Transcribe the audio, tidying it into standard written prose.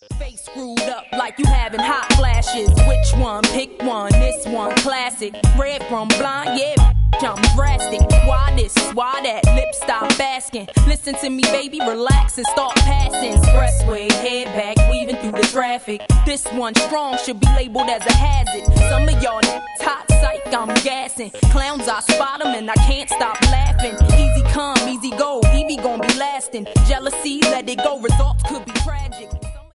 Face screwed up like you having hot flashes. Which one? Pick one. This one classic. Red from blind, yeah. I'm drastic. Why this? Why that? Lip stop asking. Listen to me, baby, relax and start passing. Expressway, head back, weaving through the traffic. This one strong should be labeled as a hazard. Some of y'all hot psych, I'm gassing. Clowns, I spot them and I can't stop laughing. Easy come, easy go, Evie gon' be lasting. Jealousy, let it go, results could be tragic.